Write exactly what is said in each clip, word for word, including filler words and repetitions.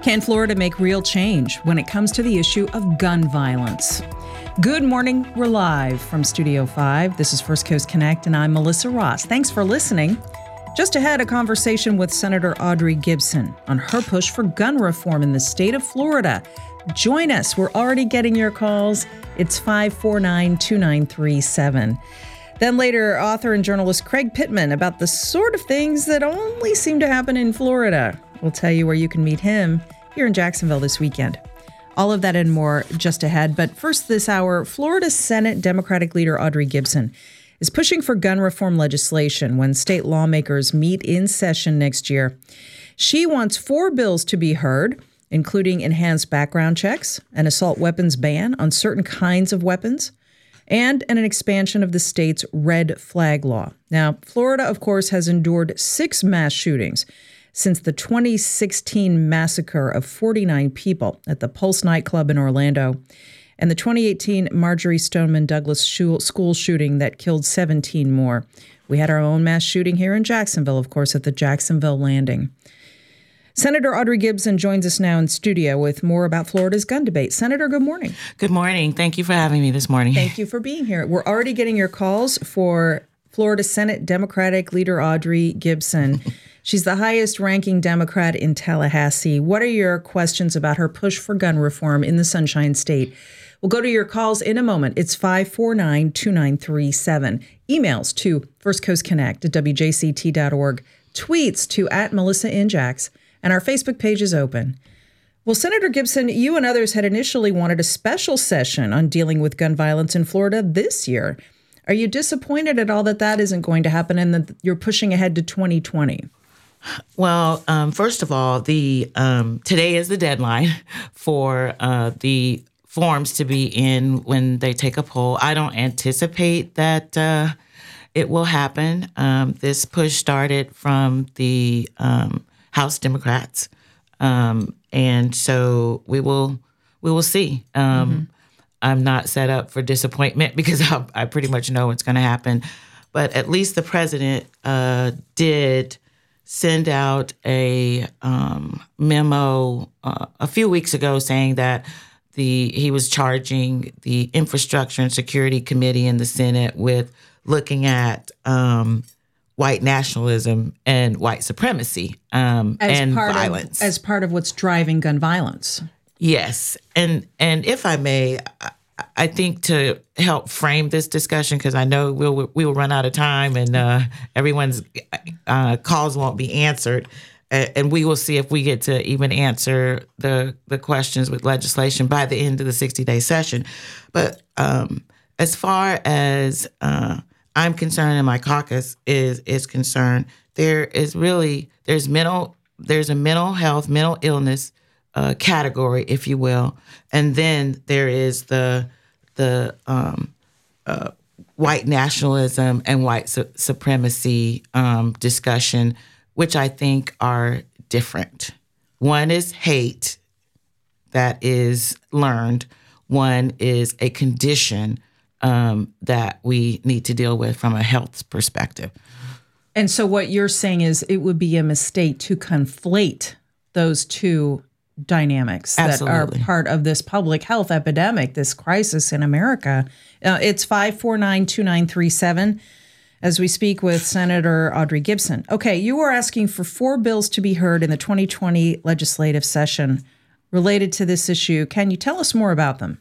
Can Florida make real change when it comes to the issue of gun violence? Good morning. We're live from Studio five. This is First Coast Connect, and I'm Melissa Ross. Thanks for listening. Just ahead, a conversation with Senator Audrey Gibson on her push for gun reform in the state of Florida. Join us. We're already getting your calls. It's five four nine, two nine three seven. Then later, author and journalist Craig Pittman about the sort of things that only seem to happen in Florida. We'll tell you where you can meet him here in Jacksonville this weekend. All of that and more just ahead. But first this hour, Florida Senate Democratic leader Audrey Gibson is pushing for gun reform legislation when state lawmakers meet in session next year. She wants four bills to be heard, including enhanced background checks, an assault weapons ban on certain kinds of weapons, and an expansion of the state's red flag law. Now, Florida, of course, has endured six mass shootings since the twenty sixteen massacre of forty-nine people at the Pulse nightclub in Orlando and the twenty eighteen Marjory Stoneman Douglas school shooting that killed seventeen more. We had our own mass shooting here in Jacksonville, of course, at the Jacksonville Landing. Senator Audrey Gibson joins us now in studio with more about Florida's gun debate. Senator, good morning. Good morning. Thank you for having me this morning. Thank you for being here. We're already getting your calls for Florida Senate Democratic leader Audrey Gibson. She's the highest-ranking Democrat in Tallahassee. What are your questions about her push for gun reform in the Sunshine State? We'll go to your calls in a moment. It's five four nine, two nine three seven. Emails to First Coast Connect at W J C T dot org. Tweets to at Melissa N. Jax. And our Facebook page is open. Well, Senator Gibson, you and others had initially wanted a special session on dealing with gun violence in Florida this year. Are you disappointed at all that that isn't going to happen and that you're pushing ahead to twenty twenty? Well, um, first of all, the um, today is the deadline for uh, the forms to be in when they take a poll. I don't anticipate that uh, it will happen. Um, this push started from the um, House Democrats, um, and so we will we will see. Um, mm-hmm. I'm not set up for disappointment because I, I pretty much know what's going to happen, but at least the president uh, did send out a um, memo uh, a few weeks ago saying that the he was charging the Infrastructure and Security Committee in the Senate with looking at um, white nationalism and white supremacy um, and violence. Of, as part of what's driving gun violence. Yes. And and if I may, I, I think to help frame this discussion, because I know we'll we will run out of time and uh, everyone's uh, calls won't be answered, uh, and we will see if we get to even answer the the questions with legislation by the end of the sixty-day session. But um, as far as uh, I'm concerned and my caucus is is concerned, there is really there's mental there's a mental health, mental illness Uh, category, if you will, and then there is the the um, uh, white nationalism and white su- supremacy um, discussion, which I think are different. One is hate that is learned. One is a condition um, that we need to deal with from a health perspective. And so what you're saying is it would be a mistake to conflate those two dynamics Absolutely. that are part of this public health epidemic, this crisis in America. Uh, it's five four nine, two nine three seven as we speak with Senator Audrey Gibson. Okay, you were asking for four bills to be heard in the twenty twenty legislative session related to this issue. Can you tell us more about them?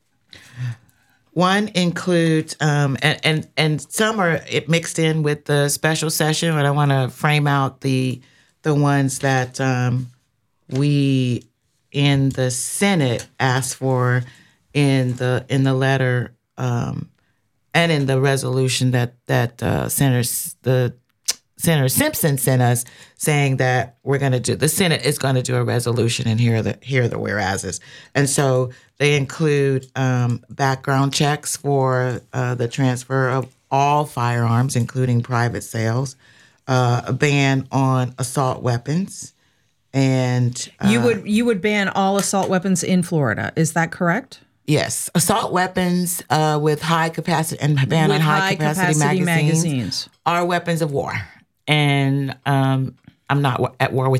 One includes, um, and, and and some are it mixed in with the special session, but I want to frame out the the ones that um, we in the Senate asked for in the in the letter um, and in the resolution that that uh, Senator the Senator Simpson sent us, saying that we're going to do the Senate is going to do a resolution, and here are the here are the whereases, and so they include um, background checks for uh, the transfer of all firearms, including private sales, uh, a ban on assault weapons. And uh, you would you would ban all assault weapons in Florida. Is that correct? Yes, assault weapons uh, with high capacity and ban with on high, high capacity, capacity magazines, magazines are weapons of war. And um, I'm not at war with you.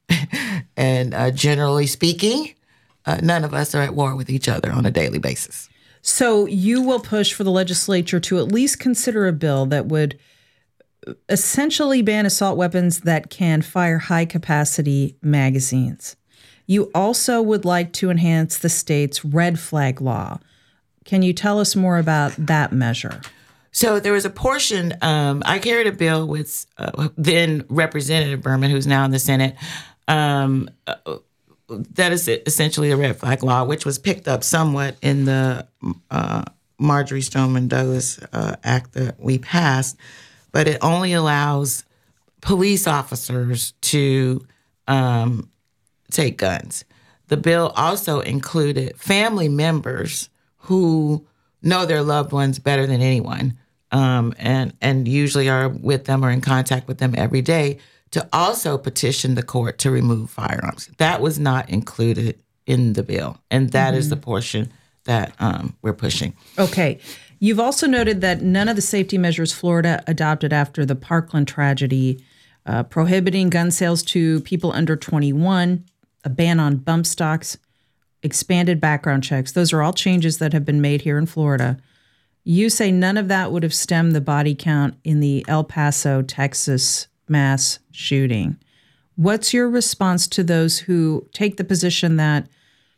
and uh, generally speaking, uh, none of us are at war with each other on a daily basis. So you will push for the legislature to at least consider a bill that would essentially ban assault weapons that can fire high-capacity magazines. You also would like to enhance the state's red flag law. Can you tell us more about that measure? So there was a portion, um, I carried a bill with uh, then Representative Berman, who's now in the Senate, um, uh, that is essentially a red flag law, which was picked up somewhat in the uh, Marjory Stoneman Douglas uh, Act that we passed, but it only allows police officers to um, take guns. The bill also included family members who know their loved ones better than anyone, um, and and usually are with them or in contact with them every day, to also petition the court to remove firearms. That was not included in the bill, and that mm-hmm. is the portion that um, we're pushing. Okay. You've also noted that none of the safety measures Florida adopted after the Parkland tragedy, uh, prohibiting gun sales to people under twenty-one, a ban on bump stocks, expanded background checks. Those are all changes that have been made here in Florida. You say none of that would have stemmed the body count in the El Paso, Texas mass shooting. What's your response to those who take the position that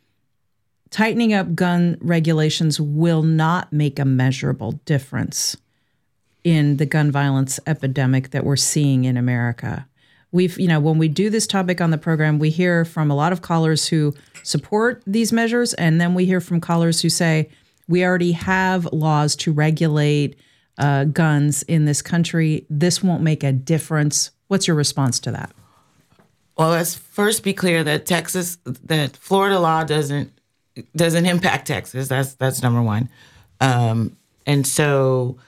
tightening up gun regulations will not make a measurable difference in the gun violence epidemic that we're seeing in America? We've, you know, when we do this topic on the program, we hear from a lot of callers who support these measures, and then we hear from callers who say, we already have laws to regulate uh, guns in this country. This won't make a difference. What's your response to that? Well, let's first be clear that Texas, that Florida law doesn't doesn't impact Texas. That's that's number one, um, and so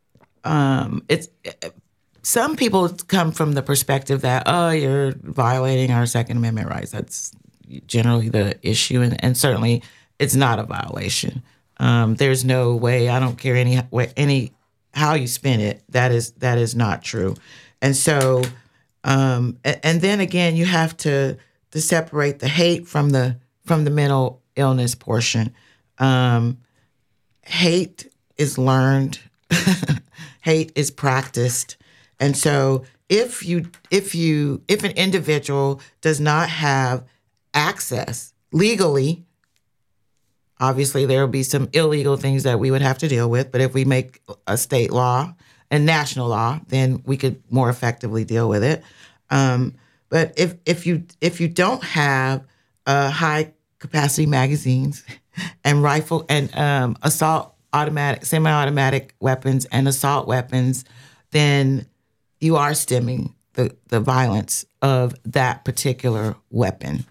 um, it's. Some people come from the perspective that, oh, you're violating our Second Amendment rights. That's generally the issue, and, and certainly it's not a violation. Um, there's no way. I don't care any any how you spin it. That is that is not true. And so, um, and, and then again, you have to to separate the hate from the from the mental illness portion. Um, hate is learned. Hate is practiced. And so if you if you if an individual does not have access legally, obviously there will be some illegal things that we would have to deal with, but if we make a state law and national law, then we could more effectively deal with it. Um, but if if you if you don't have uh, high capacity magazines and rifle and um, assault automatic semi-automatic weapons and assault weapons, then you are stemming the, the violence of that particular weapon.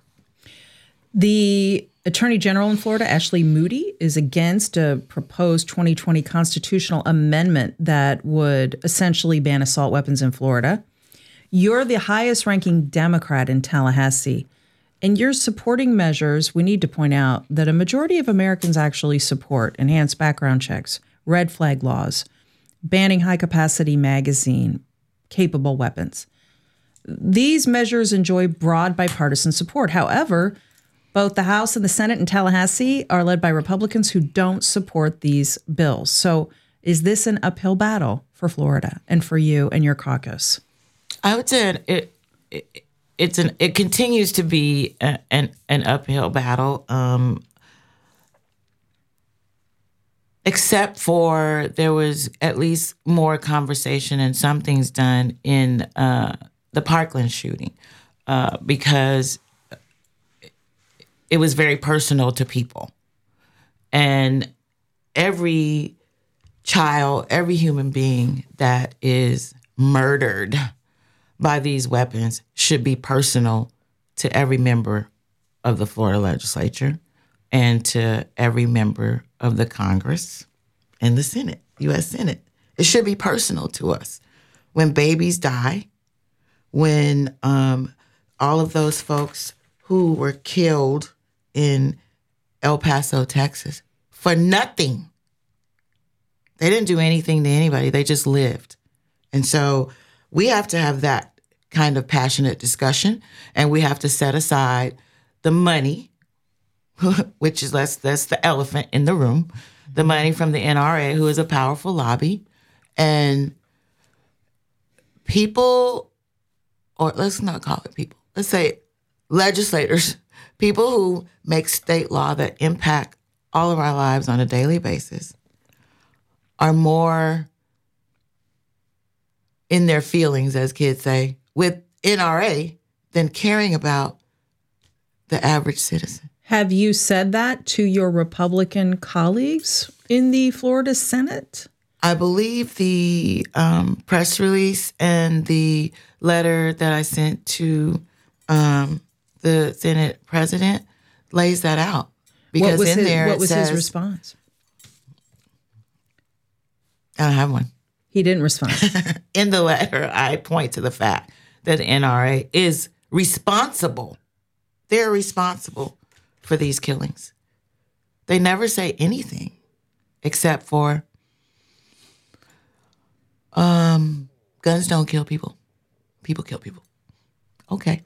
The Attorney General in Florida, Ashley Moody, is against a proposed twenty twenty constitutional amendment that would essentially ban assault weapons in Florida. You're the highest ranking Democrat in Tallahassee, and you're supporting measures. We need to point out that a majority of Americans actually support enhanced background checks, red flag laws, banning high-capacity magazine capable weapons. These measures enjoy broad bipartisan support. However, both the House and the Senate in Tallahassee are led by Republicans who don't support these bills. So is this an uphill battle for Florida and for you and your caucus? I would say it, it it's an it continues to be a, an an uphill battle. Um, Except for there was at least more conversation and some things done in uh, the Parkland shooting uh, because it was very personal to people. And every child, every human being that is murdered by these weapons should be personal to every member of the Florida legislature and to every member of the Congress and the Senate, U S Senate. It should be personal to us. When babies die, when um, all of those folks who were killed in El Paso, Texas, for nothing. They didn't do anything to anybody. They just lived. And so we have to have that kind of passionate discussion, and we have to set aside the money, which is that's that's the elephant in the room, the money from the N R A, who is a powerful lobby, and people, or let's not call it people, let's say legislators, people who make state law that impact all of our lives on a daily basis, are more in their feelings, as kids say, with N R A than caring about the average citizen. Have you said that to your Republican colleagues in the Florida Senate? I believe the um, press release and the letter that I sent to um, the Senate president lays that out. Because what was in his, there what it was says, his response? I don't have one. He didn't respond. In the letter, I point to the fact that the N R A is responsible. They're responsible for these killings. They never say anything except for um, guns don't kill people. People kill people. Okay.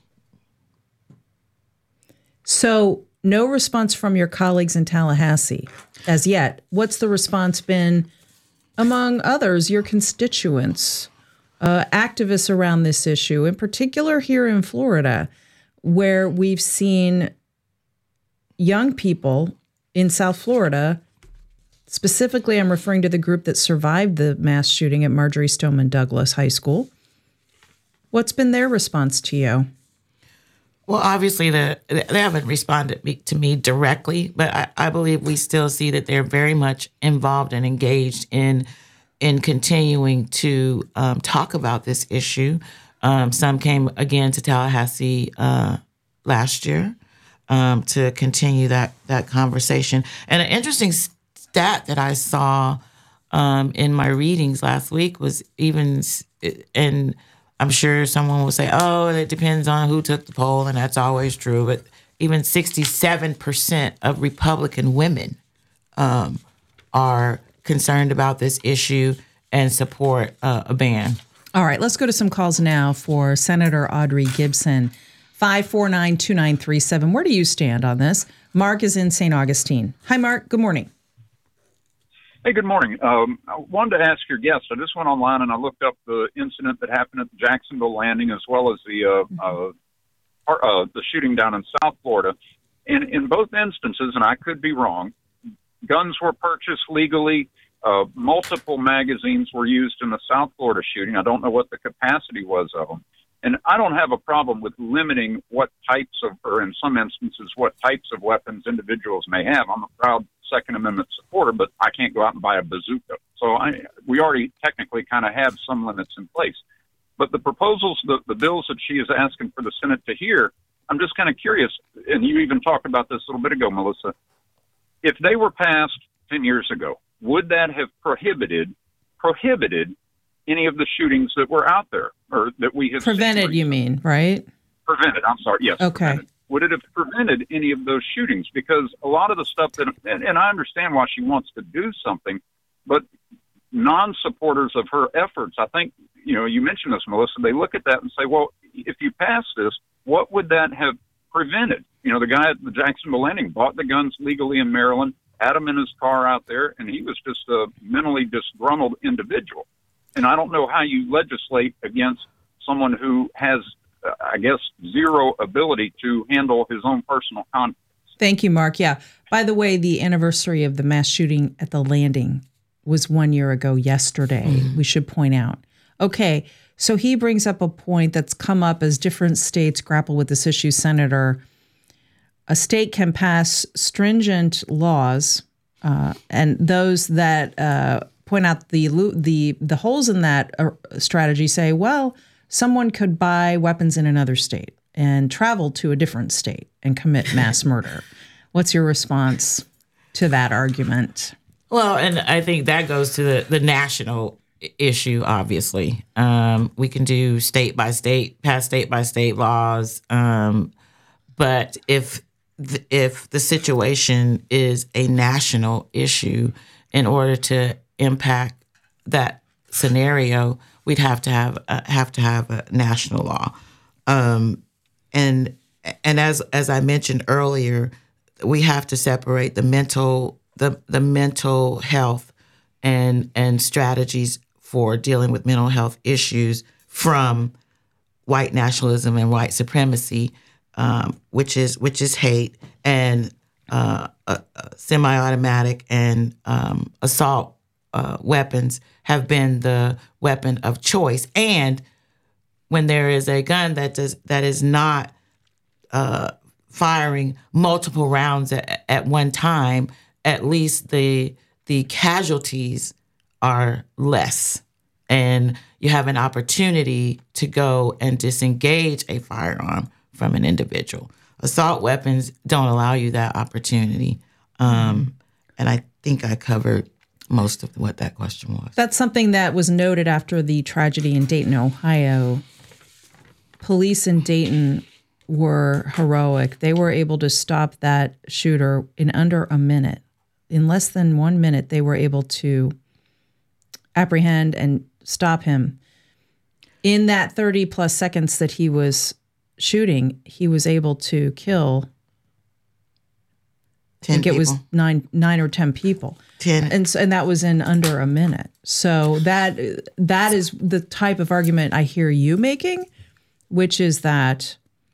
So no response from your colleagues in Tallahassee as yet. What's the response been among others, your constituents, uh, activists around this issue, in particular here in Florida, where we've seen young people in South Florida, specifically I'm referring to the group that survived the mass shooting at Marjory Stoneman Douglas High School. What's been their response to you? Well, obviously, the, they haven't responded me, to me directly, but I, I believe we still see that they're very much involved and engaged in in continuing to um, talk about this issue. Um, some came again to Tallahassee uh, last year um, to continue that that conversation. And an interesting stat that I saw um, in my readings last week was even and. I'm sure someone will say, oh, it depends on who took the poll, and that's always true. But even sixty-seven percent of Republican women um, are concerned about this issue and support uh, a ban. All right, let's go to some calls now for Senator Audrey Gibson. five four nine, two nine three seven. Where do you stand on this? Mark is in Saint Augustine. Hi, Mark. Good morning. Hey, good morning. Um, I wanted to ask your guest. I just went online and I looked up the incident that happened at the Jacksonville Landing, as well as the uh, uh, uh, the shooting down in South Florida. And in both instances, and I could be wrong, guns were purchased legally. Uh, multiple magazines were used in the South Florida shooting. I don't know what the capacity was of them. And I don't have a problem with limiting what types of, or in some instances, what types of weapons individuals may have. I'm a proud Second Amendment supporter, but I can't go out and buy a bazooka. So I, we already technically kind of have some limits in place. But the proposals, the, the bills that she is asking for the Senate to hear, I'm just kind of curious, and you even talked about this a little bit ago, Melissa. If they were passed ten years ago, would that have prohibited prohibited any of the shootings that were out there, or that we have prevented? You mean, right? Prevented. I'm sorry. Yes. Okay. Prevented. Would it have prevented any of those shootings? Because a lot of the stuff that, and, and I understand why she wants to do something, but non-supporters of her efforts, I think, you know, you mentioned this, Melissa, they look at that and say, well, if you pass this, what would that have prevented? You know, the guy at the Jacksonville Landing bought the guns legally in Maryland, had them in his car out there, and he was just a mentally disgruntled individual. And I don't know how you legislate against someone who has, uh, I guess, zero ability to handle his own personal conflicts. Thank you, Mark. Yeah. By the way, the anniversary of the mass shooting at the Landing was one year ago yesterday, mm-hmm. we should point out. Okay, so he brings up a point that's come up as different states grapple with this issue, Senator. A state can pass stringent laws, uh, and those that uh, point out the the the holes in that uh, strategy say, well, someone could buy weapons in another state and travel to a different state and commit mass murder. What's your response to that argument? Well, and I think that goes to the, the national issue, obviously. Um, we can do state by state, pass state by state laws. Um, but if th- if the situation is a national issue, in order to impact that scenario, we we'd have to have uh, have to have a national law. Um, and and as as I mentioned earlier, we have to separate the mental the the mental health and and strategies for dealing with mental health issues from white nationalism and white supremacy, um, which is which is hate and uh, uh, semi-automatic and um, assault uh, weapons have been the weapon of choice. And when there is a gun that does that is not uh, firing multiple rounds at, at one time, at least the the casualties are less, and you have an opportunity to go and disengage a firearm from an individual. Assault weapons don't allow you that opportunity, um, and I think I covered most of what that question was. That's something that was noted after the tragedy in Dayton, Ohio. Police in Dayton were heroic. They were able to stop that shooter in under a minute. In less than one minute, they were able to apprehend and stop him. In that thirty plus seconds that he was shooting, he was able to kill, ten I think people. it was nine, nine or ten people. Ten. And, so, and that was in under a minute. So that that is the type of argument I hear you making, which is that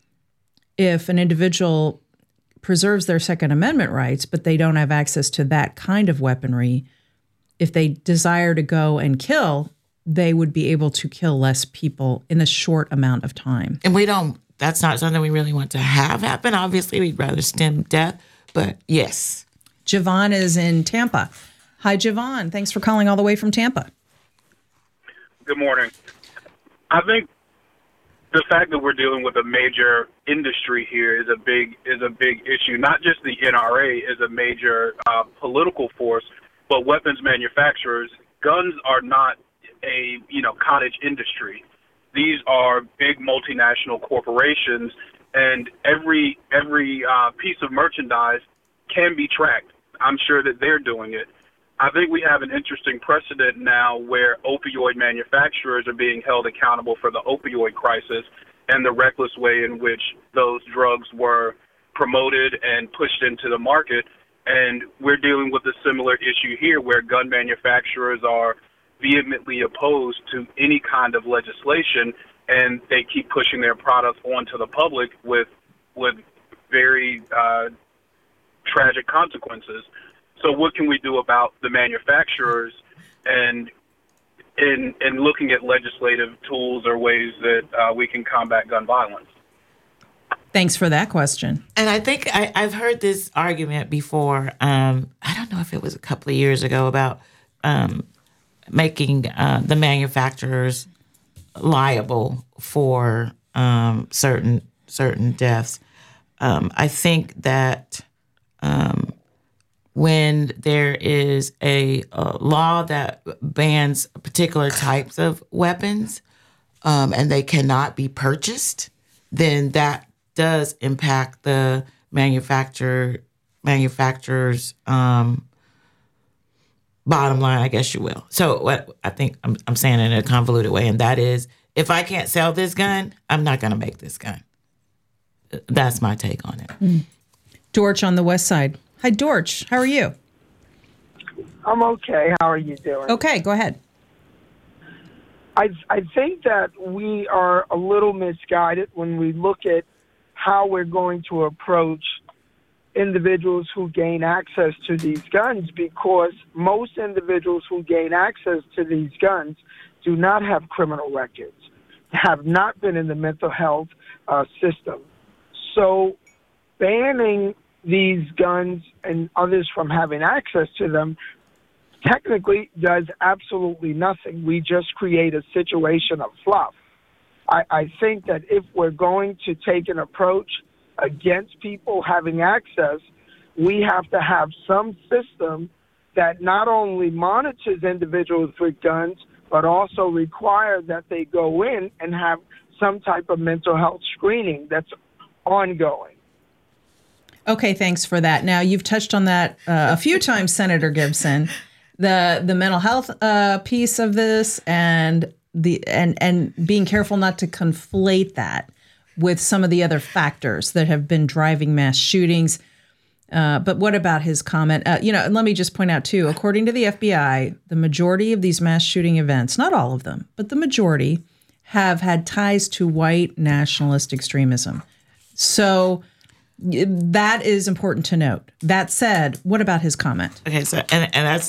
if an individual preserves their Second Amendment rights, but they don't have access to that kind of weaponry, if they desire to go and kill, they would be able to kill less people in a short amount of time. And we don't, that's not something we really want to have happen. Obviously, we'd rather stem death, but yes. Javon is in Tampa. Hi, Javon. Thanks for calling all the way from Tampa. Good morning. I think the fact that we're dealing with a major industry here is a big is a big issue. Not just the N R A is a major uh, political force, but weapons manufacturers. Guns are not a you know cottage industry. These are big multinational corporations, and every every uh, piece of merchandise can be tracked. I'm sure that they're doing it. I think we have an interesting precedent now where opioid manufacturers are being held accountable for the opioid crisis and the reckless way in which those drugs were promoted and pushed into the market. And we're dealing with a similar issue here where gun manufacturers are vehemently opposed to any kind of legislation, and they keep pushing their products onto the public with with very uh, tragic consequences. So what can we do about the manufacturers and in in looking at legislative tools or ways that uh, we can combat gun violence? Thanks for that question. And I think I, I've heard this argument before. Um, I don't know if it was a couple of years ago about um, making uh, the manufacturers liable for um, certain certain deaths. Um, I think that um, when there is a, a law that bans particular types of weapons um, and they cannot be purchased, then that does impact the manufacturer manufacturer's um, bottom line, I guess you will. So what I think I'm, I'm saying in a convoluted way, and that is, if I can't sell this gun, I'm not going to make this gun. That's my take on it. Mm. Dorch on the west side. Hi, Dorch. How are you? I'm okay. How are you doing? Okay, go ahead. I I think that we are a little misguided when we look at how we're going to approach individuals who gain access to these guns, because most individuals who gain access to these guns do not have criminal records, have not been in the mental health uh, system. So banning these guns and others from having access to them technically does absolutely nothing. We just create a situation of fluff. I, I think that if we're going to take an approach against people having access, we have to have some system that not only monitors individuals with guns, but also require that they go in and have some type of mental health screening that's ongoing. Okay, thanks for that. Now, you've touched on that uh, a few times, Senator Gibson, the the mental health uh, piece of this and the and and being careful not to conflate that with some of the other factors that have been driving mass shootings. Uh, but what about his comment? Uh, you know, and let me just point out, too, according to the F B I, the majority of these mass shooting events, not all of them, but the majority, have had ties to white nationalist extremism. So that is important to note. That said, what about his comment? Okay, so, and, and that's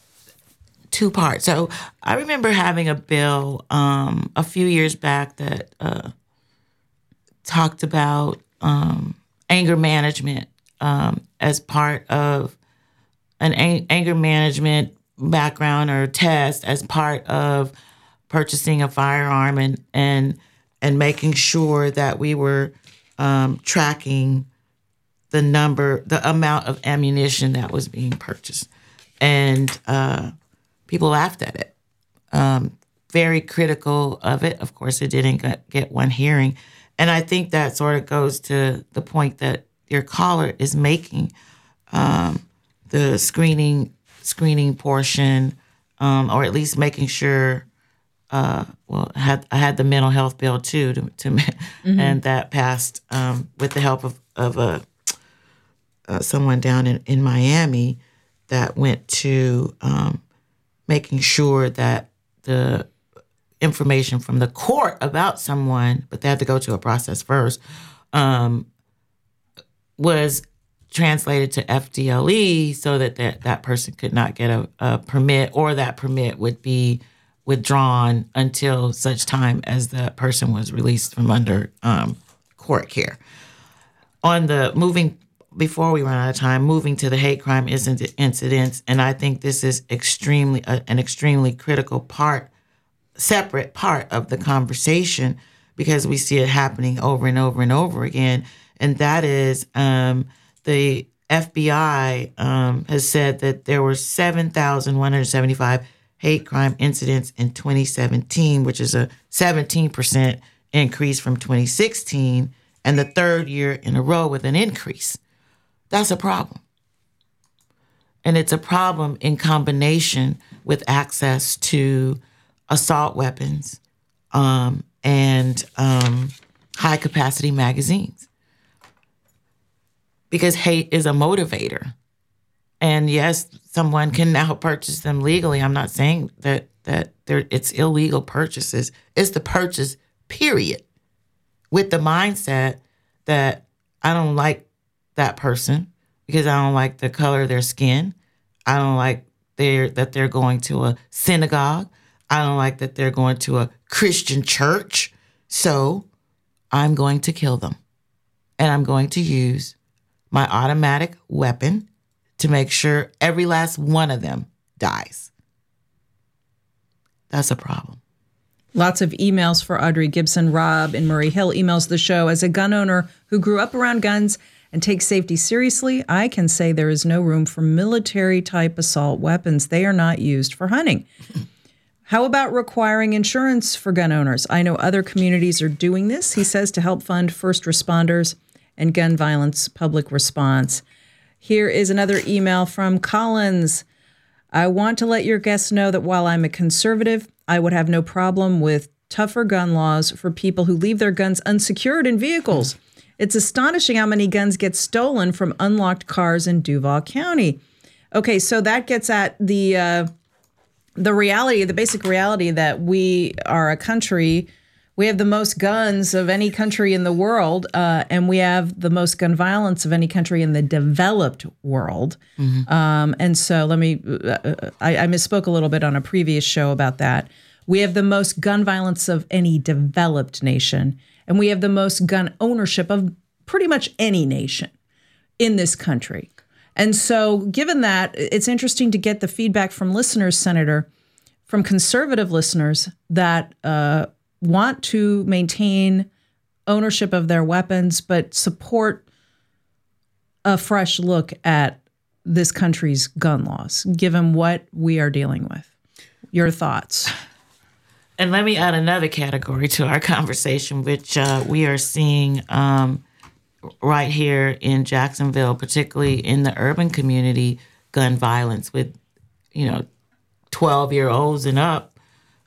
two parts. So I remember having a bill um, a few years back that uh, talked about um, anger management. Um, as part of an ang- anger management background or test, as part of purchasing a firearm and and and making sure that we were um, tracking the number, the amount of ammunition that was being purchased, and uh, people laughed at it. Um, very critical of it. Of course, it didn't get, get one hearing, and I think that sort of goes to the point that your caller is making, um, the screening screening portion, um, or at least making sure. Uh, well, I had I had the mental health bill too, to, to mm-hmm. and that passed um, with the help of of a uh, someone down in, in Miami that went to um, making sure that the information from the court about someone, but they had to go to a process first. Um, was translated to F D L E so that that, that person could not get a, a permit, or that permit would be withdrawn until such time as the person was released from under um, court care. On the moving, before we run out of time, moving to the hate crime incidents, and I think this is extremely uh, an extremely critical part, separate part of the conversation, because we see it happening over and over and over again. And that is um, the F B I um, has said that there were seven thousand one hundred seventy-five hate crime incidents in twenty seventeen, which is a seventeen percent increase from twenty sixteen, and the third year in a row with an increase. That's a problem. And it's a problem in combination with access to assault weapons um, and um, high-capacity magazines. Because hate is a motivator. And yes, someone can now purchase them legally. I'm not saying that that it's illegal purchases. It's the purchase, period. With the mindset that I don't like that person because I don't like the color of their skin. I don't like their, that they're going to a synagogue. I don't like that they're going to a Christian church. So I'm going to kill them. And I'm going to use my automatic weapon to make sure every last one of them dies. That's a problem. Lots of emails for Audrey Gibson. Rob in Murray Hill emails the show. As a gun owner who grew up around guns and takes safety seriously, I can say there is no room for military-type assault weapons. They are not used for hunting. How about requiring insurance for gun owners? I know other communities are doing this, he says, to help fund first responders and gun violence public response. Here is another email from Collins. I want to let your guests know that while I'm a conservative, I would have no problem with tougher gun laws for people who leave their guns unsecured in vehicles. It's astonishing how many guns get stolen from unlocked cars in Duval County. Okay, so that gets at the uh, the reality, the basic reality that we are a country. We have the most guns of any country in the world, uh, and we have the most gun violence of any country in the developed world. Mm-hmm. Um, and so let me, uh, I, I misspoke a little bit on a previous show about that. We have the most gun violence of any developed nation, and we have the most gun ownership of pretty much any nation in this country. And so given that, it's interesting to get the feedback from listeners, Senator, from conservative listeners that uh, want to maintain ownership of their weapons, but support a fresh look at this country's gun laws, given what we are dealing with. Your thoughts? And let me add another category to our conversation, which uh, we are seeing um, right here in Jacksonville, particularly in the urban community, gun violence with, you know, twelve-year-olds and up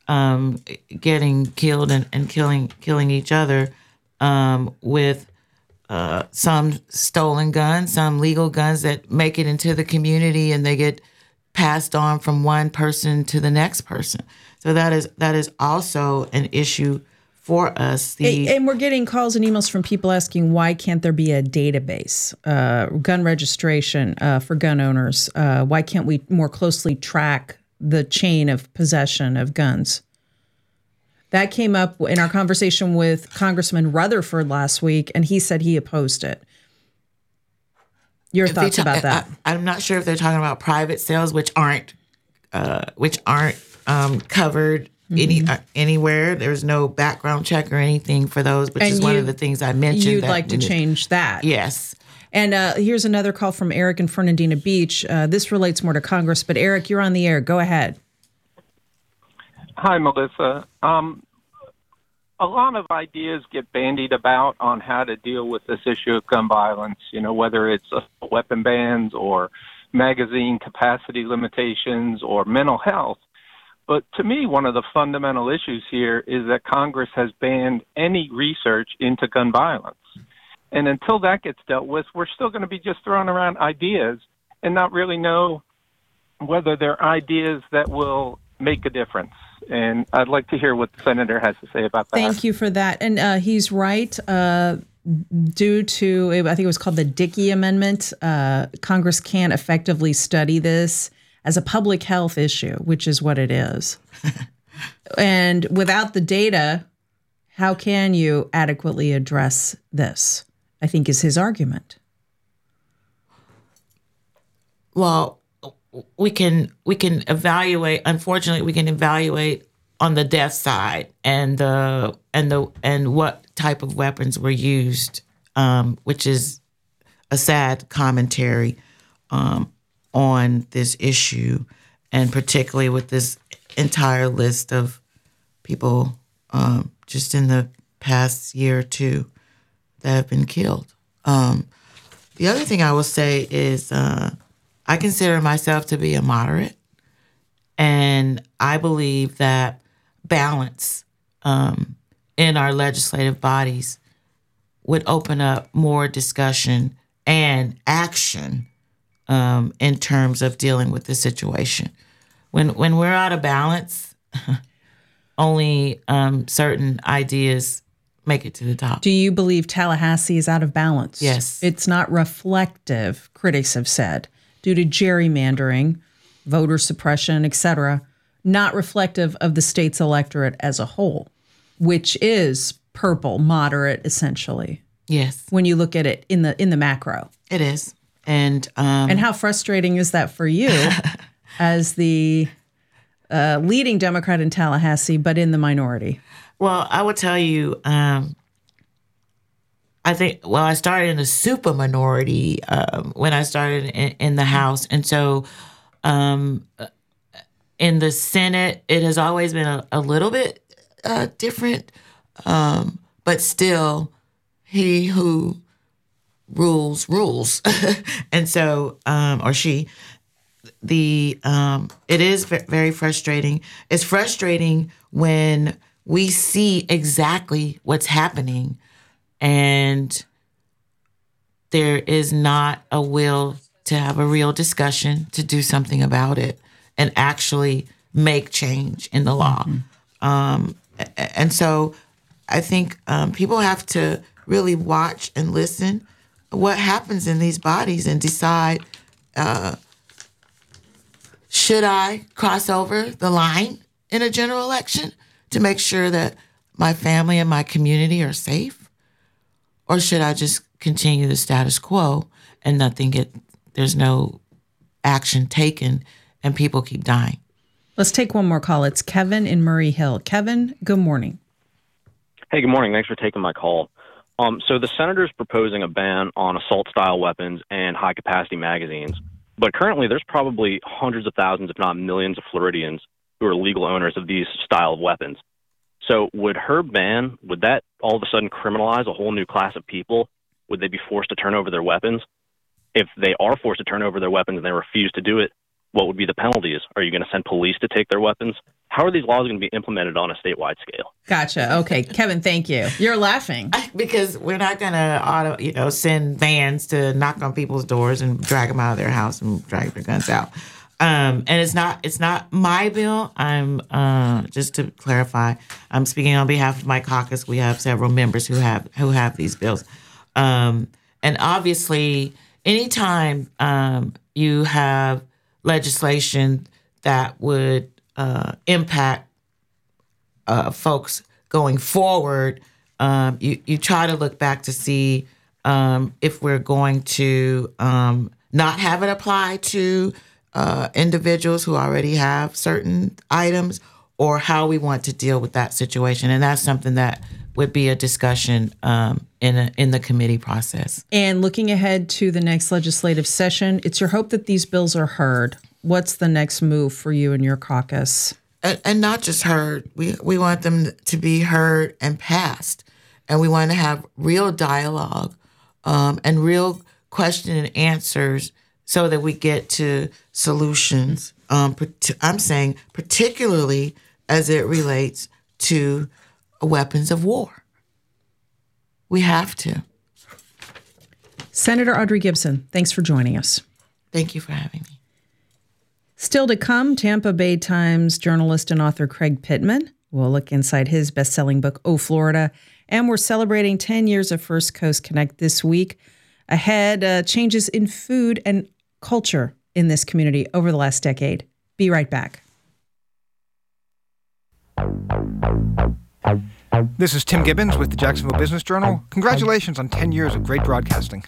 um, getting killed and, and killing killing each other um, with uh, some stolen guns, some legal guns that make it into the community and they get passed on from one person to the next person. So that is that is also an issue for us. The, and we're getting calls and emails from people asking why can't there be a database, uh, gun registration uh, for gun owners? Uh, why can't we more closely track the chain of possession of guns? That came up in our conversation with Congressman Rutherford last week, and he said he opposed it. Your thoughts ta- about that? I, I'm not sure if they're talking about private sales, which aren't uh, which aren't um, covered mm-hmm. any uh, anywhere. There's no background check or anything for those, which and is you, one of the things I mentioned. You'd that like to change that, yes. And uh, here's another call from Eric in Fernandina Beach. Uh, this relates more to Congress, but Eric, you're on the air. Go ahead. Hi, Melissa. Um, a lot of ideas get bandied about on how to deal with this issue of gun violence, you know, whether it's uh, weapon bans or magazine capacity limitations or mental health. But to me, one of the fundamental issues here is that Congress has banned any research into gun violence. And until that gets dealt with, we're still going to be just throwing around ideas and not really know whether they're ideas that will make a difference. And I'd like to hear what the senator has to say about that. Thank you for that. And uh, he's right. Uh, due to, I think it was called the Dickey Amendment, uh, Congress can't effectively study this as a public health issue, which is what it is. And without the data, how can you adequately address this? I think is his argument. Well, we can we can evaluate. Unfortunately, we can evaluate on the death side and the and the and what type of weapons were used, um, which is a sad commentary um, on this issue, and particularly with this entire list of people um, just in the past year or two that have been killed. Um, the other thing I will say is uh, I consider myself to be a moderate, and I believe that balance um, in our legislative bodies would open up more discussion and action um, in terms of dealing with the situation. When when we're out of balance, only um, certain ideas make it to the top. Do you believe Tallahassee is out of balance? Yes. It's not reflective, critics have said, due to gerrymandering, voter suppression, et cetera, not reflective of the state's electorate as a whole, which is purple, moderate, essentially. Yes. When you look at it in the in the macro. It is. And um, and how frustrating is that for you as the uh, leading Democrat in Tallahassee, but in the minority? Well, I will tell you, um, I think, well, I started in a super minority um, when I started in, in the House. And so um, in the Senate, it has always been a, a little bit uh, different, um, but still, he who rules, rules. And so, um, or she, the um, it is very frustrating. It's frustrating when we see exactly what's happening and there is not a will to have a real discussion, to do something about it and actually make change in the law. Mm-hmm. Um, and so I think um, people have to really watch and listen what happens in these bodies and decide, uh, should I cross over the line in a general election to make sure that my family and my community are safe? Or should I just continue the status quo and nothing get, there's no action taken and people keep dying? Let's take one more call. It's Kevin in Murray Hill. Kevin, good morning. Hey, good morning. Thanks for taking my call. Um, so the senator's proposing a ban on assault-style weapons and high-capacity magazines. But currently, there's probably hundreds of thousands, if not millions, of Floridians who are legal owners of these style of weapons. So would her ban, would that all of a sudden criminalize a whole new class of people? Would they be forced to turn over their weapons? If they are forced to turn over their weapons and they refuse to do it, what would be the penalties? Are you going to send police to take their weapons? how are these laws going to be implemented on a statewide scale? Gotcha. Okay, Kevin, thank you. You're laughing. Because we're not going to auto, you know, send vans to knock on people's doors and drag them out of their house and drag their guns out. Um, and it's not it's not my bill. I'm uh, just to clarify, I'm speaking on behalf of my caucus. We have several members who have who have these bills, um, and obviously, anytime um, you have legislation that would uh, impact uh, folks going forward, um, you you try to look back to see um, if we're going to um, not have it apply to Uh, individuals who already have certain items, or how we want to deal with that situation, and that's something that would be a discussion um, in a, in the committee process. And looking ahead to the next legislative session, it's your hope that these bills are heard. What's the next move for you and your caucus? And, and not just heard. We we want them to be heard and passed, and we want to have real dialogue um, and real question and answers, so that we get to solutions. Um, I'm saying particularly as it relates to weapons of war. We have to. Senator Audrey Gibson, thanks for joining us. Thank you for having me. Still to come, Tampa Bay Times journalist and author Craig Pittman. We'll look inside his best-selling book, Oh, Florida. And we're celebrating ten years of First Coast Connect this week. Ahead, uh, changes in food and culture in this community over the last decade. Be right back. This is Tim Gibbons with the Jacksonville Business Journal. Congratulations on ten years of great broadcasting.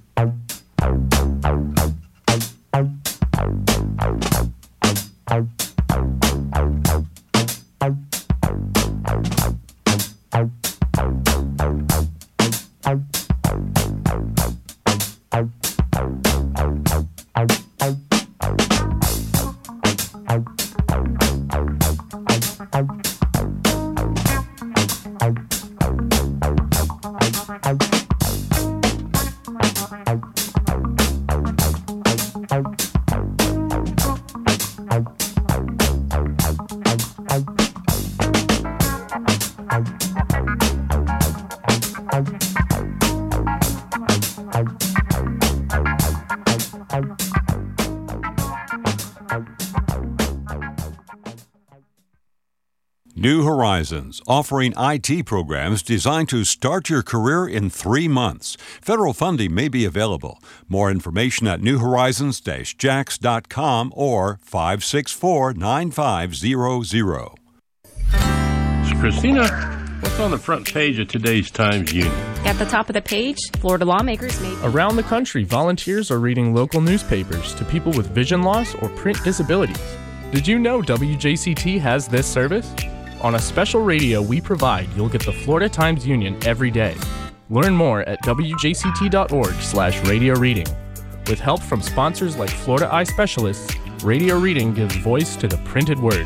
New Horizons, offering I T programs designed to start your career in three months. Federal funding may be available. More information at new horizons dash jax dot com or five six four, nine five zero zero. Christina, what's on the front page of today's Times Union? At the top of the page, Florida lawmakers made... Around the country, volunteers are reading local newspapers to people with vision loss or print disabilities. Did you know W J C T has this service? On a special radio we provide, you'll get the Florida Times Union every day. Learn more at w j c t dot org slash radio reading. With help from sponsors like Florida Eye Specialists, Radio Reading gives voice to the printed word.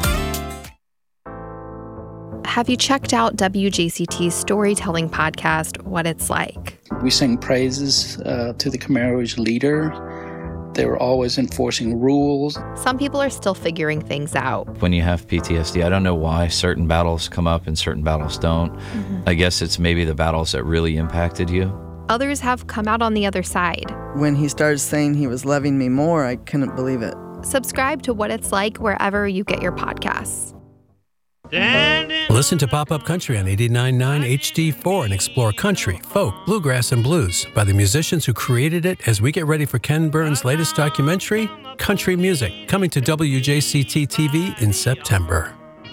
Have you checked out W J C T's storytelling podcast, What It's Like? We sing praises uh, to the Khmer Rouge leader. They were always enforcing rules. Some people are still figuring things out. When you have P T S D, I don't know why certain battles come up and certain battles don't. Mm-hmm. I guess it's maybe the battles that really impacted you. Others have come out on the other side. When he started saying he was loving me more, I couldn't believe it. Subscribe to What It's Like wherever you get your podcasts. Listen to Pop-Up Country on eighty-nine point nine H D four and explore country, folk, bluegrass, and blues by the musicians who created it as we get ready for Ken Burns' latest documentary, Country Music, coming to W J C T T V in September.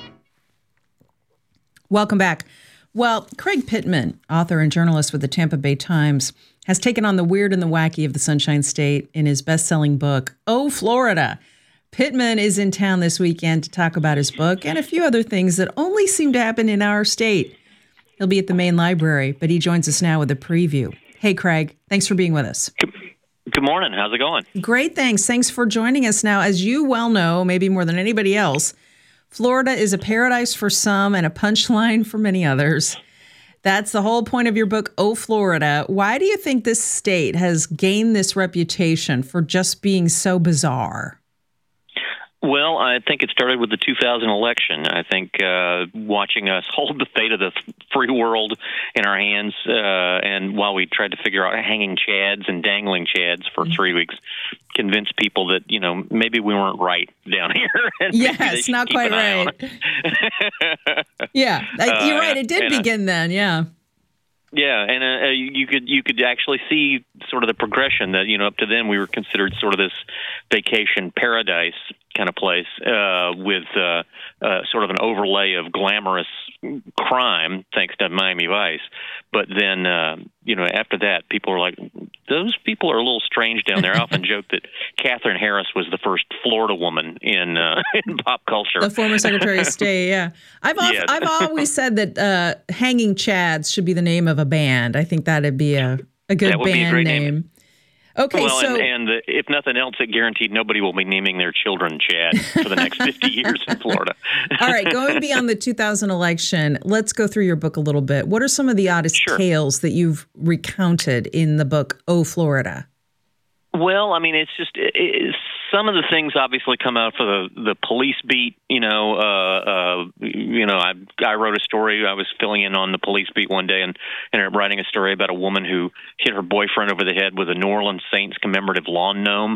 Welcome back. Well, Craig Pittman, author and journalist with the Tampa Bay Times, has taken on the weird and the wacky of the Sunshine State in his best-selling book, Oh, Florida. Pittman is in town this weekend to talk about his book and a few other things that only seem to happen in our state. He'll be at the main library, but he joins us now with a preview. Hey, Craig, thanks for being with us. Good morning. How's it going? Great, thanks. Thanks for joining us. Now, as you well know, maybe more than anybody else, Florida is a paradise for some and a punchline for many others. That's the whole point of your book, Oh, Florida. Why do you think this state has gained this reputation for just being so bizarre? Well, I think it started with the two thousand election. I think uh, watching us hold the fate of the free world in our hands, uh, and while we tried to figure out hanging chads and dangling chads for three weeks, convinced people that, you know, maybe we weren't right down here. And yes, not quite right. yeah, uh, you're right. It did begin I, then, yeah. Yeah, and uh, you could you could actually see sort of the progression that, you know, up to then we were considered sort of this vacation paradise kind of place uh, with uh, uh, sort of an overlay of glamorous crime, thanks to Miami Vice. But then, uh, you know, after that, people are like, those people are a little strange down there. I often joke that Katherine Harris was the first Florida woman in uh, in pop culture. The former Secretary of State, yeah. I've al- yes. I've always said that uh, Hanging Chads should be the name of a band. I think that'd be a, a good that would band be a great name. name. Okay, well, so and, and the, if nothing else, it guaranteed nobody will be naming their children Chad for the next fifty years in Florida. All right, going beyond the two thousand election, let's go through your book a little bit. What are some of the oddest sure. tales that you've recounted in the book, Oh, Florida? Well, I mean, it's just it, it's, some of the things obviously come out for the, the police beat. You know, uh, uh, you know, I I wrote a story. I was filling in on the police beat one day and ended up writing a story about a woman who hit her boyfriend over the head with a New Orleans Saints commemorative lawn gnome.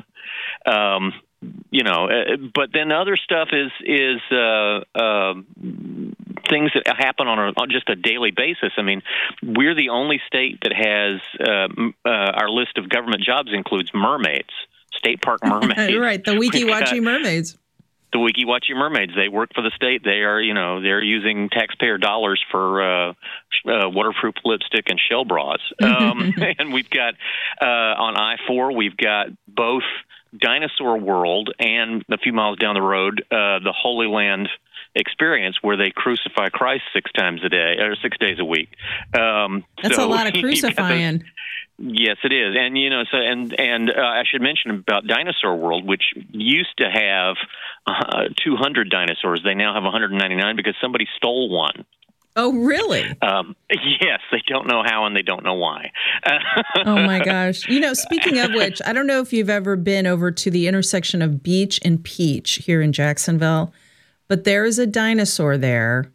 Um, you know, uh, but then other stuff is is uh, uh, things that happen on, a, on just a daily basis. I mean, we're the only state that has uh, uh, our list of government jobs includes mermaids, state park mermaids. Right, the Weeki-Wachee mermaids. The Weeki-Wachee mermaids. They work for the state. They are, you know, they're using taxpayer dollars for uh, uh, waterproof lipstick and shell bras. Um, and we've got uh, on I four, we've got both Dinosaur World and a few miles down the road, uh, the Holy Land Experience, where they crucify Christ six times a day or six days a week. Um, That's so a lot of crucifying. Yes, it is, and you know, so and and uh, I should mention about Dinosaur World, which used to have uh, two hundred dinosaurs. They now have one hundred ninety-nine because somebody stole one. Oh, really? Um, yes, they don't know how and they don't know why. Oh, my gosh. You know, speaking of which, I don't know if you've ever been over to the intersection of Beach and Peach here in Jacksonville, but there is a dinosaur there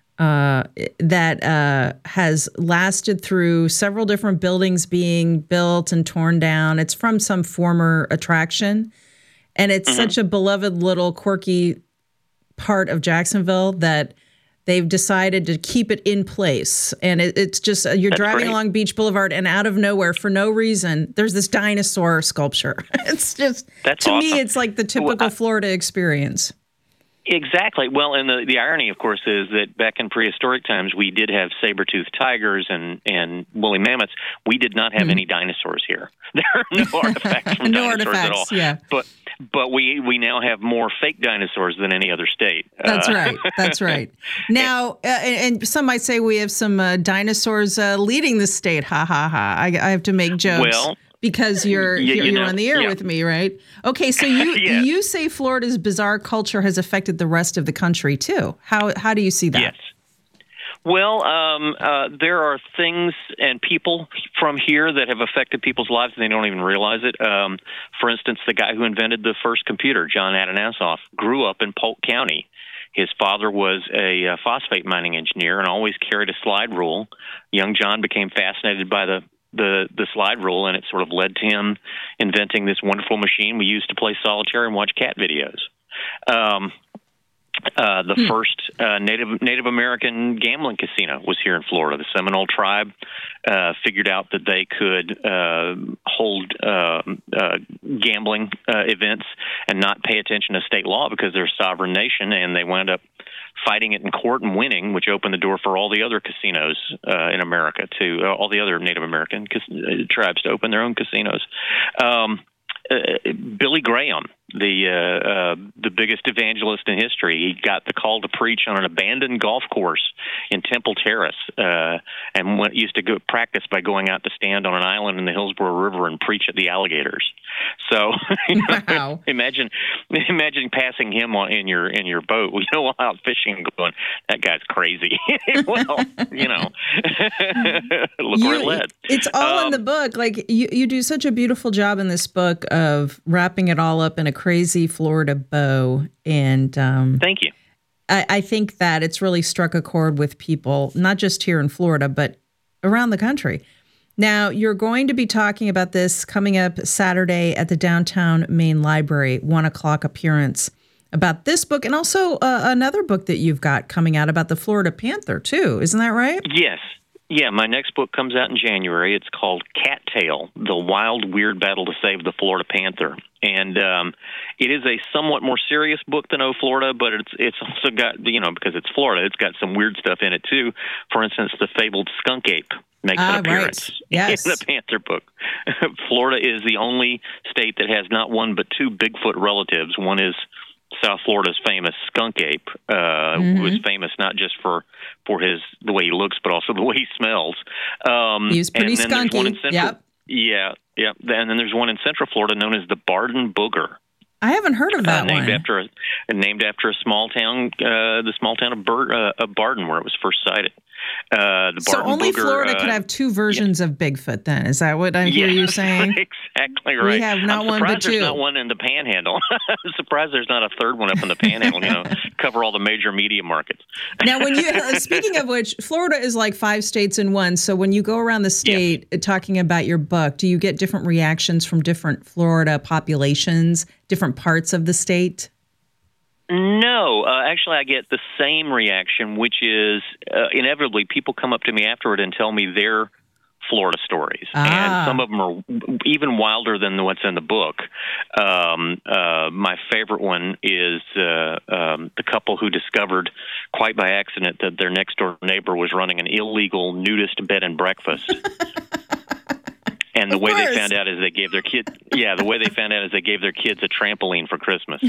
uh, that uh, has lasted through several different buildings being built and torn down. It's from some former attraction, and it's mm-hmm. such a beloved little quirky part of Jacksonville that they've decided to keep it in place. And it, it's just, uh, you're That's driving great. along Beach Boulevard and out of nowhere, for no reason, there's this dinosaur sculpture. It's just, That's to awesome. me, it's like the typical Well, I- Florida experience. Exactly. Well, and the, the irony, of course, is that back in prehistoric times, we did have saber-toothed tigers and, and woolly mammoths. We did not have mm-hmm. any dinosaurs here. There are no artifacts from no dinosaurs artifacts, at all. Yeah. But but we, we now have more fake dinosaurs than any other state. That's uh, right. That's right. Now, uh, and, and some might say we have some uh, dinosaurs uh, leading the state. Ha, ha, ha. I, I have to make jokes. Well, because you're yeah, you're, you you're know, on the air yeah. with me, right? Okay, so you Yeah. you say Florida's bizarre culture has affected the rest of the country too. How how do you see that? Yes. Well, um, uh, there are things and people from here that have affected people's lives and they don't even realize it. Um, for instance, the guy who invented the first computer, John Adanasoff, grew up in Polk County. His father was a uh, phosphate mining engineer and always carried a slide rule. Young John became fascinated by the the the slide rule, and it sort of led to him inventing this wonderful machine we use to play solitaire and watch cat videos. Um, uh, the hmm. first uh, Native Native American gambling casino was here in Florida. The Seminole tribe uh, figured out that they could uh, hold uh, uh, gambling uh, events and not pay attention to state law because they're a sovereign nation, and they wound up fighting it in court and winning, which opened the door for all the other casinos uh, in America, to uh, all the other Native American cas- uh, tribes to open their own casinos. Um, uh, Billy Graham, the uh, uh, the biggest evangelist in history, he got the call to preach on an abandoned golf course in Temple Terrace, uh, and went, used to go practice by going out to stand on an island in the Hillsborough River and preach at the alligators. So, you know, wow. imagine imagine passing him on in your in your boat, you know, out fishing, and going, "That guy's crazy." Well, you know, look you, where it led. It's all um, in the book. Like you, you do such a beautiful job in this book of wrapping it all up in a crazy Florida beau. And um, thank you. I, I think that it's really struck a chord with people, not just here in Florida, but around the country. Now, you're going to be talking about this coming up Saturday at the Downtown Main Library, one o'clock appearance, about this book and also uh, another book that you've got coming out about the Florida Panther, too. Isn't that right? Yes. Yeah, my next book comes out in January. It's called Cattail, The Wild, Weird Battle to Save the Florida Panther. And um, it is a somewhat more serious book than Oh, Florida, but it's it's also got, you know, because it's Florida, it's got some weird stuff in it, too. For instance, the fabled skunk ape makes ah, an appearance right. yes. in the Panther book. Florida is the only state that has not one but two Bigfoot relatives. One is South Florida's famous skunk ape, uh, mm-hmm. who is famous not just for, for his the way he looks, but also the way he smells. Um, He's pretty and then skunky. There's one in Central, yep. Yeah, yeah. And then there's one in Central Florida known as the Barden Booger. I haven't heard of that uh, named one. After a, named after a small town, uh, the small town of, Bur- uh, of Barden, where it was first sighted. Uh, the so Barden only Booger, Florida uh, could have two versions yeah. of Bigfoot, then? Is that what I hear yes, you saying? Exactly right. We have not I'm one but surprised there's two. not one in the Panhandle. I'm surprised there's not a third one up in the Panhandle. You know, cover all the major media markets. Now, when you speaking of which, Florida is like five states in one. So when you go around the state yes. talking about your book, do you get different reactions from different Florida populations, different parts of the state? No, uh, actually, I get the same reaction, which is uh, inevitably people come up to me afterward and tell me their Florida stories, ah. and some of them are even wilder than what's in the book. Um, uh, my favorite one is uh, um, the couple who discovered, quite by accident, that their next door neighbor was running an illegal nudist bed and breakfast. And the of way course. they found out is they gave their kid, yeah, the way they found out is they gave their kids a trampoline for Christmas.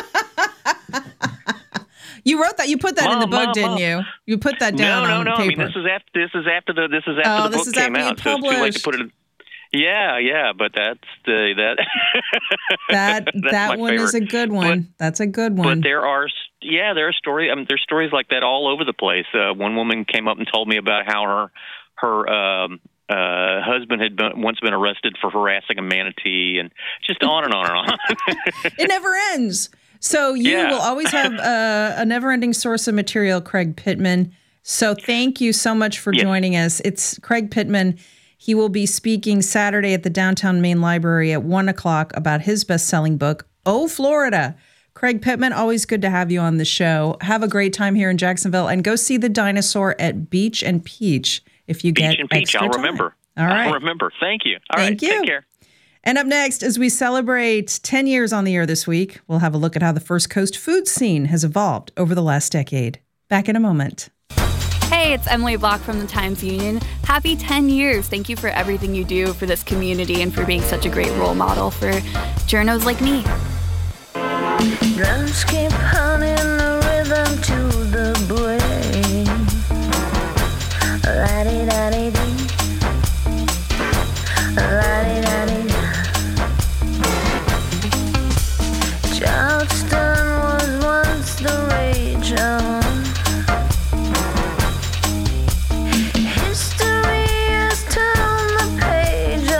You wrote that. You put that Mom, in the book, Mom, didn't Mom. you? You put that down no, no, on no. paper. I mean, this is after this is after the this is after oh, the this book is came after out, you so it's too late to published. put it. Yeah, yeah, but that's the that that that's that one favorite. is a good one. But, that's a good one. But there are yeah, there are stories. I mean, there's stories like that all over the place. Uh, one woman came up and told me about how her her. Um, Uh, husband had been, once been arrested for harassing a manatee, and just on and on and on. It never ends. So you Yeah. will always have uh, a never-ending source of material, Craig Pittman. So thank you so much for yes. joining us. It's Craig Pittman. He will be speaking Saturday at the Downtown Main Library at one o'clock about his best-selling book, Oh, Florida. Craig Pittman, always good to have you on the show. Have a great time here in Jacksonville, and go see the dinosaur at Beach and Peach. If you Beach get and Peach, extra I'll time. remember. All right. I'll remember. Thank you. All Thank right. you. Take care. And up next, as we celebrate ten years on the air this week, we'll have a look at how the First Coast food scene has evolved over the last decade. Back in a moment. Hey, it's Emily Block from the Times-Union. Happy ten years. Thank you for everything you do for this community and for being such a great role model for journos like me. Drums keep pounding the rhythm to the brain. La-di-da-di-dee, la-di-da-di-da. Charleston was once the rage, uh-huh. History has turned the page,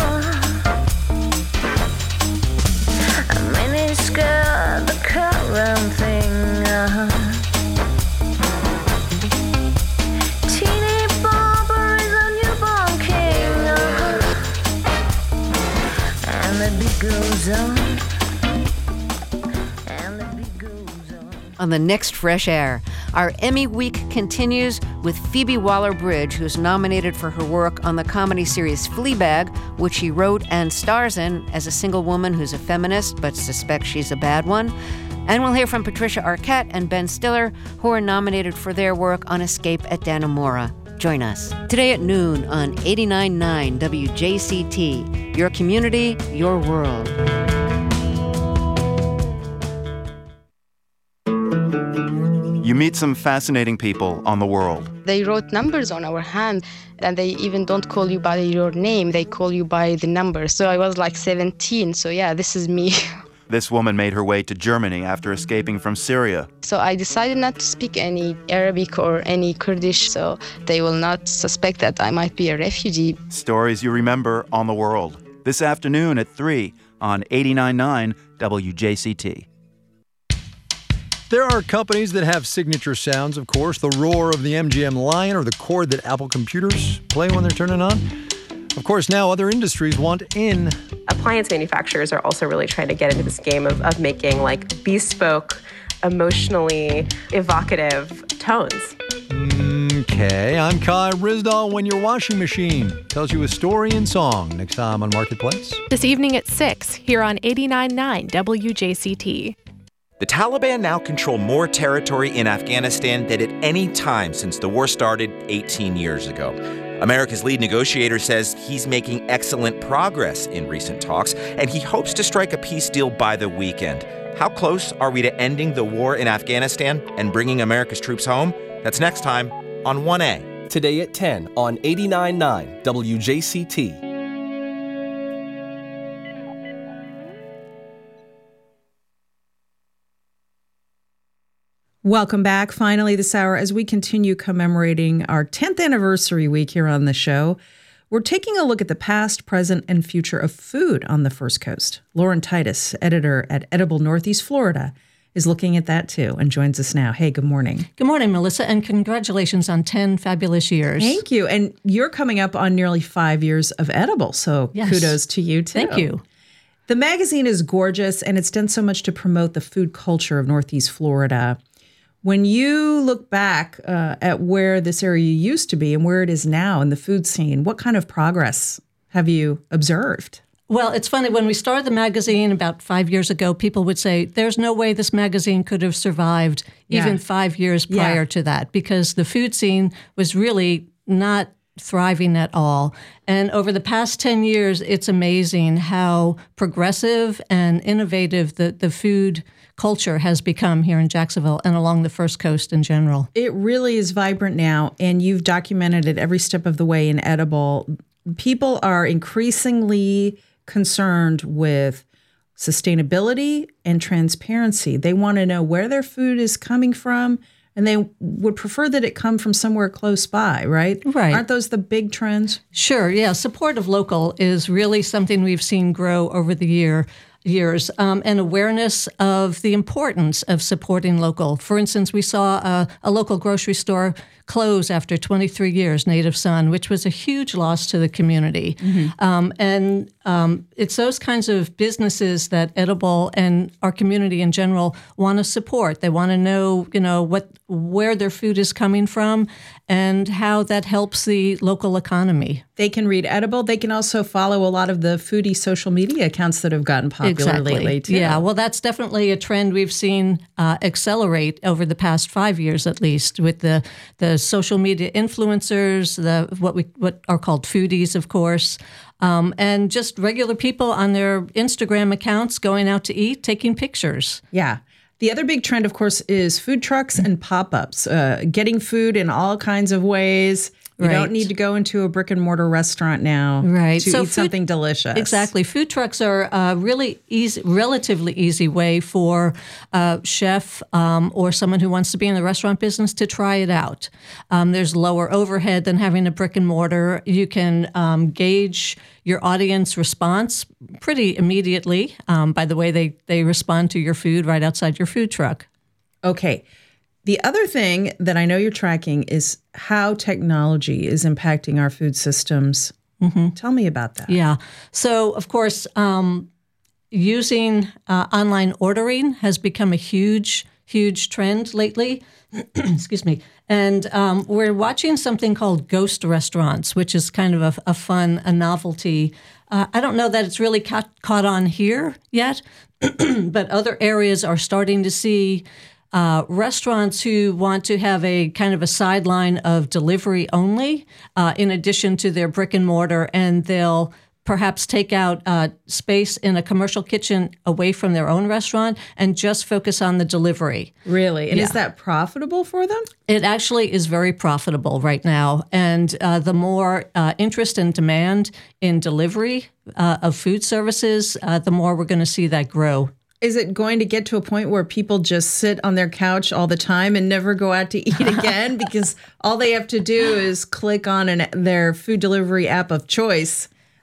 uh-huh. A miniskirt, the current thing, uh-huh. Goes on, and the beat goes on. On the next Fresh Air, our Emmy week continues with Phoebe Waller-Bridge, who's nominated for her work on the comedy series Fleabag, which she wrote and stars in as a single woman who's a feminist but suspects she's a bad one. And we'll hear from Patricia Arquette and Ben Stiller, who are nominated for their work on Escape at Dannemora. Join us today at noon on eighty-nine point nine W J C T. Your community, your world. You meet some fascinating people on the world. They wrote numbers on our hand, and they even don't call you by your name. They call you by the number. So I was like seventeen. So yeah, this is me. This woman made her way to Germany after escaping from Syria. So I decided not to speak any Arabic or any Kurdish, so they will not suspect that I might be a refugee. Stories you remember on the world. This afternoon at three on eighty-nine point nine W J C T. There are companies that have signature sounds, of course, the roar of the M G M Lion or the chord that Apple computers play when they're turning on. Of course, now other industries want in. Appliance manufacturers are also really trying to get into this game of, of making like bespoke, emotionally evocative tones. Okay, I'm Kai Rizdal. When your washing machine tells you a story in song. Next time on Marketplace. This evening at six, here on eighty-nine point nine W J C T. The Taliban now control more territory in Afghanistan than at any time since the war started eighteen years ago. America's lead negotiator says he's making excellent progress in recent talks, and he hopes to strike a peace deal by the weekend. How close are we to ending the war in Afghanistan and bringing America's troops home? That's next time on one A. Today at ten on eighty-nine point nine W J C T. Welcome back, finally, this hour, as we continue commemorating our tenth anniversary week here on the show. We're taking a look at the past, present, and future of food on the First Coast. Lauren Titus, editor at Edible Northeast Florida, is looking at that too and joins us now. Hey, good morning. Good morning, Melissa, and congratulations on ten fabulous years. Thank you. And you're coming up on nearly five years of Edible, so yes. Kudos to you too. Thank you. The magazine is gorgeous, and it's done so much to promote the food culture of Northeast Florida. When you look back uh, at where this area used to be and where it is now in the food scene, what kind of progress have you observed? Well, it's funny. When we started the magazine about five years ago, people would say, there's no way this magazine could have survived yeah. even five years prior yeah. to that, because the food scene was really not thriving at all. And over the past ten years, it's amazing how progressive and innovative the, the food culture has become here in Jacksonville and along the First Coast in general. It really is vibrant now, and you've documented it every step of the way in Edible. People are increasingly concerned with sustainability and transparency. They want to know where their food is coming from, and they would prefer that it come from somewhere close by, right? Right. Aren't those the big trends? Sure, yeah. Support of local is really something we've seen grow over the year. years, um, and awareness of the importance of supporting local. For instance, we saw a, a local grocery store close after twenty-three years, Native Son, which was a huge loss to the community. Mm-hmm. Um, and um, it's those kinds of businesses that Edible and our community in general want to support. They want to know, you know, what where their food is coming from and how that helps the local economy. They can read Edible. They can also follow a lot of the foodie social media accounts that have gotten popular exactly. lately, too. Yeah, well, that's definitely a trend we've seen uh, accelerate over the past five years, at least, with the the social media influencers, the what we what are called foodies, of course, um, and just regular people on their Instagram accounts going out to eat, taking pictures. Yeah. The other big trend, of course, is food trucks and pop-ups, uh, getting food in all kinds of ways. You right. don't need to go into a brick and mortar restaurant now right. to so eat food, something delicious. Exactly. Food trucks are a really easy, relatively easy way for a chef um, or someone who wants to be in the restaurant business to try it out. Um, there's lower overhead than having a brick and mortar. You can um, gauge your audience response pretty immediately um, by the way they, they respond to your food right outside your food truck. Okay. The other thing that I know you're tracking is how technology is impacting our food systems. Mm-hmm. Tell me about that. Yeah. So, of course, um, using uh, online ordering has become a huge, huge trend lately. Excuse me. And um, we're watching something called ghost restaurants, which is kind of a, a fun, a novelty. Uh, I don't know that it's really caught, caught on here yet, but other areas are starting to see Uh, restaurants who want to have a kind of a sideline of delivery only, uh, in addition to their brick and mortar, and they'll perhaps take out uh, space in a commercial kitchen away from their own restaurant and just focus on the delivery. Really? And yeah. is that profitable for them? It actually is very profitable right now. And uh, the more uh, interest and demand in delivery uh, of food services, uh, the more we're going to see that grow. Is it going to get to a point where people just sit on their couch all the time and never go out to eat again because all they have to do is click on an, their food delivery app of choice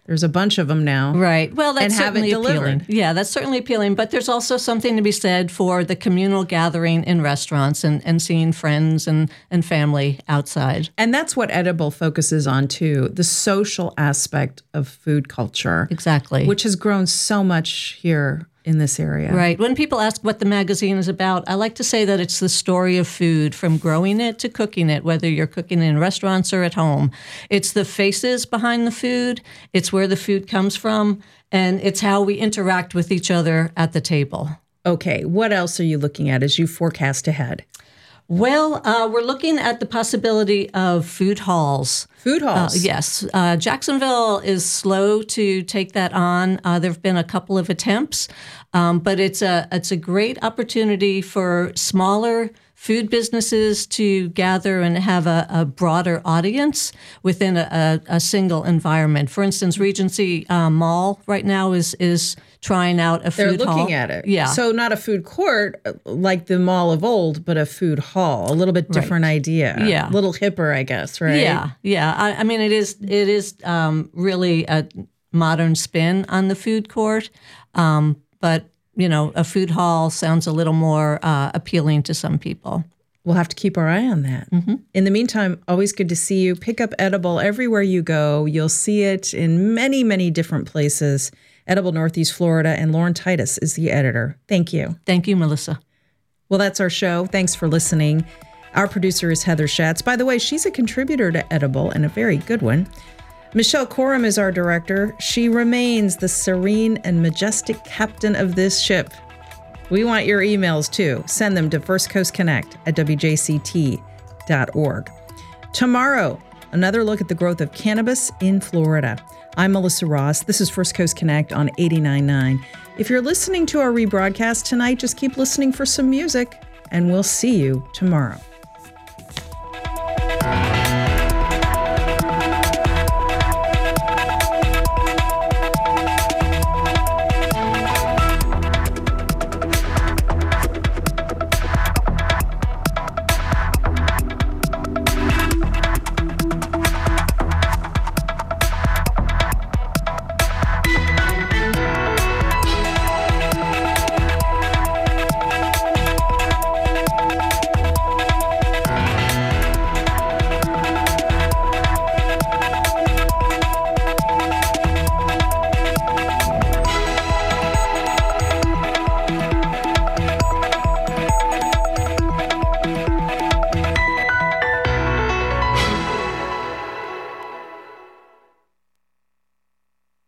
There's a bunch of them now. Right. Well, that's and have certainly it delivered. appealing. Yeah, that's certainly appealing. But there's also something to be said for the communal gathering in restaurants and, and seeing friends and, and family outside. And that's what Edible focuses on, too, the social aspect of food culture. Exactly. Which has grown so much here in this area. Right. When people ask what the magazine is about, I like to say that it's the story of food, from growing it to cooking it, whether you're cooking in restaurants or at home. It's the faces behind the food, it's where the food comes from, and it's how we interact with each other at the table. Okay, what else are you looking at as you forecast ahead? Well, uh, we're looking at the possibility of food halls. Food halls? Uh, yes. Uh, Jacksonville is slow to take that on. Uh, there have been a couple of attempts, um, but it's a it's a great opportunity for smaller food businesses to gather and have a, a broader audience within a, a, a single environment. For instance, Regency uh, Mall right now is is trying out a They're food hall. They're looking at it. Yeah. So not a food court like the mall of old, but a food hall. A little bit different Right. idea. Yeah. A little hipper, I guess, right? Yeah, yeah. I, I mean, it is it is um, really a modern spin on the food court, um, but you know, a food hall sounds a little more uh, appealing to some people. We'll have to keep our eye on that. Mm-hmm. In the meantime, always good to see you. Pick up Edible everywhere you go. You'll see it in many, many different places. Edible Northeast Florida, and Lauren Titus is the editor. Thank you. Thank you, Melissa. Well, that's our show. Thanks for listening. Our producer is Heather Schatz. By the way, she's a contributor to Edible, and a very good one. Michelle Coram is our director. She remains the serene and majestic captain of this ship. We want your emails, too. Send them to First Coast Connect at W J C T dot org. Tomorrow, another look at the growth of cannabis in Florida. I'm Melissa Ross. This is First Coast Connect on eighty-nine point nine. If you're listening to our rebroadcast tonight, just keep listening for some music, and we'll see you tomorrow.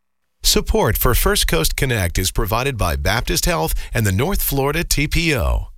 Support for First Coast Connect is provided by Baptist Health and the North Florida T P O.